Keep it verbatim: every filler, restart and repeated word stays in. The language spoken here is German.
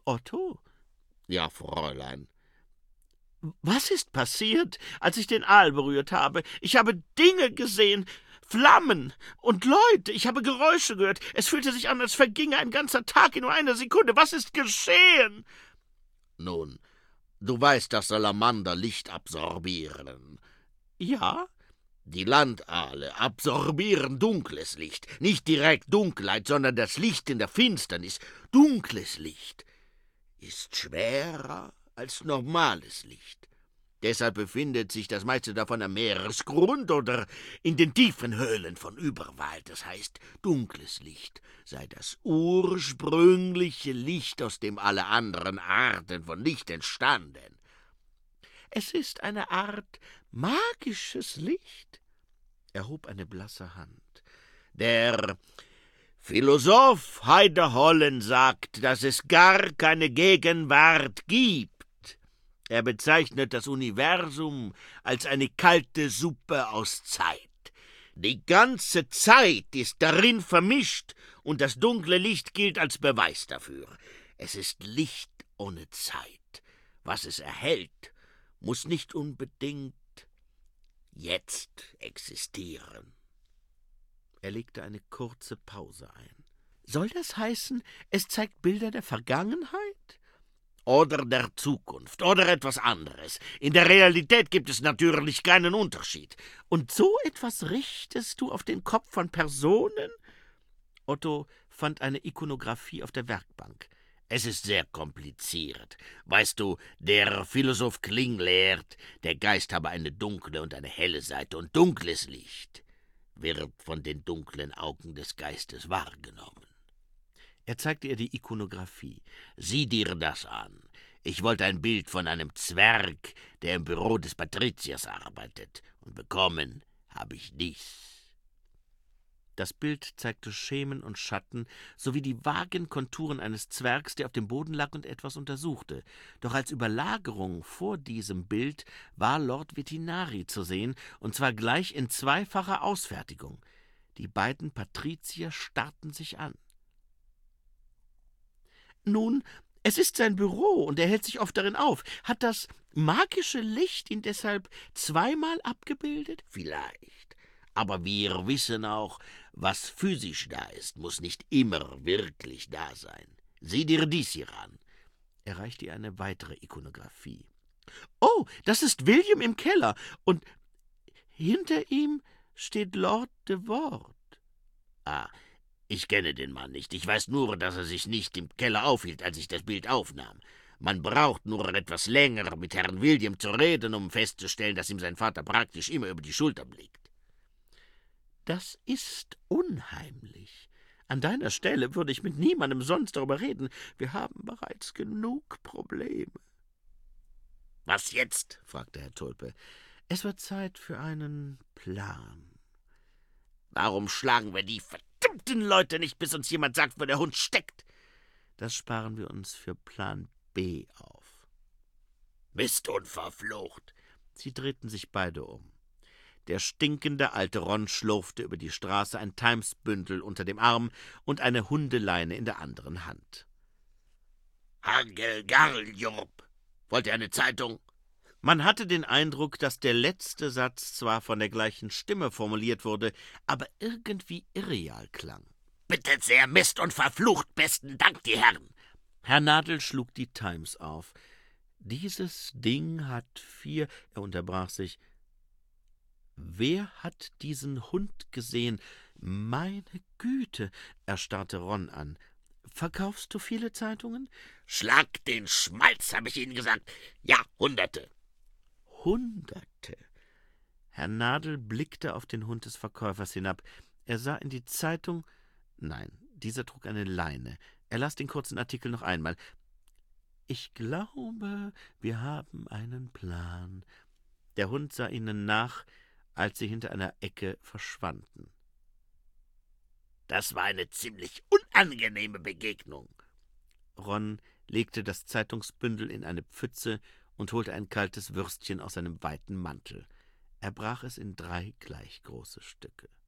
Otto? Ja, Fräulein. Was ist passiert, als ich den Aal berührt habe? Ich habe Dinge gesehen, Flammen und Leute. Ich habe Geräusche gehört. Es fühlte sich an, als verginge ein ganzer Tag in nur einer Sekunde. Was ist geschehen? Nun, du weißt, dass Salamander Licht absorbieren. Ja? Die Landaale absorbieren dunkles Licht. Nicht direkt Dunkelheit, sondern das Licht in der Finsternis. Dunkles Licht ist schwerer als normales Licht. Deshalb befindet sich das meiste davon am Meeresgrund oder in den tiefen Höhlen von Überwald. Das heißt, dunkles Licht sei das ursprüngliche Licht, aus dem alle anderen Arten von Licht entstanden. Es ist eine Art magisches Licht. Er hob eine blasse Hand. Der Philosoph Heider Hollen sagt, dass es gar keine Gegenwart gibt. Er bezeichnet das Universum als eine kalte Suppe aus Zeit. Die ganze Zeit ist darin vermischt, und das dunkle Licht gilt als Beweis dafür. Es ist Licht ohne Zeit. Was es erhält, muss nicht unbedingt jetzt existieren. Er legte eine kurze Pause ein. Soll das heißen, es zeigt Bilder der Vergangenheit? Oder der Zukunft, oder etwas anderes. In der Realität gibt es natürlich keinen Unterschied. Und so etwas richtest du auf den Kopf von Personen? Otto fand eine Ikonographie auf der Werkbank. Es ist sehr kompliziert. Weißt du, der Philosoph Kling lehrt, der Geist habe eine dunkle und eine helle Seite, und dunkles Licht wird von den dunklen Augen des Geistes wahrgenommen. Er zeigte ihr die Ikonographie. Sieh dir das an. Ich wollte ein Bild von einem Zwerg, der im Büro des Patriziers arbeitet, und bekommen habe ich dies. Das Bild zeigte Schemen und Schatten sowie die vagen Konturen eines Zwergs, der auf dem Boden lag und etwas untersuchte. Doch als Überlagerung vor diesem Bild war Lord Vetinari zu sehen, und zwar gleich in zweifacher Ausfertigung. Die beiden Patrizier starrten sich an. Nun, es ist sein Büro, und er hält sich oft darin auf. Hat das magische Licht ihn deshalb zweimal abgebildet? Vielleicht. Aber wir wissen auch, was physisch da ist, muss nicht immer wirklich da sein. Sieh dir dies hier an. Er reichte ihr eine weitere Ikonographie. Oh, das ist William im Keller, und hinter ihm steht Lord de Ward. Ah, ich kenne den Mann nicht. Ich weiß nur, dass er sich nicht im Keller aufhielt, als ich das Bild aufnahm. Man braucht nur etwas länger mit Herrn William zu reden, um festzustellen, dass ihm sein Vater praktisch immer über die Schulter blickt. Das ist unheimlich. An deiner Stelle würde ich mit niemandem sonst darüber reden. Wir haben bereits genug Probleme. Was jetzt? Fragte Herr Tulpe. Es wird Zeit für einen Plan. Warum schlagen wir die verdammten Leute nicht, bis uns jemand sagt, wo der Hund steckt? Das sparen wir uns für Plan B auf. Mist und verflucht. Sie drehten sich beide um. Der stinkende alte Ron schlurfte über die Straße, ein Times-Bündel unter dem Arm und eine Hundeleine in der anderen Hand. Hagelgarljup! Wollt ihr eine Zeitung? Man hatte den Eindruck, dass der letzte Satz zwar von der gleichen Stimme formuliert wurde, aber irgendwie irreal klang. Bitte sehr, Mist und verflucht, besten Dank, die Herren. Herr Nadel schlug die Times auf. Dieses Ding hat vier... Er unterbrach sich. Wer hat diesen Hund gesehen? Meine Güte, er starrte Ron an. Verkaufst du viele Zeitungen? Schlag den Schmalz, habe ich Ihnen gesagt. Ja, Hunderte. Hunderte. Herr Nadel blickte auf den Hund des Verkäufers hinab. Er sah in die Zeitung. Nein, dieser trug eine Leine. Er las den kurzen Artikel noch einmal. Ich glaube, wir haben einen Plan. Der Hund sah ihnen nach, als sie hinter einer Ecke verschwanden. Das war eine ziemlich unangenehme Begegnung. Ron legte das Zeitungsbündel in eine Pfütze und holte ein kaltes Würstchen aus seinem weiten Mantel. Er brach es in drei gleich große Stücke.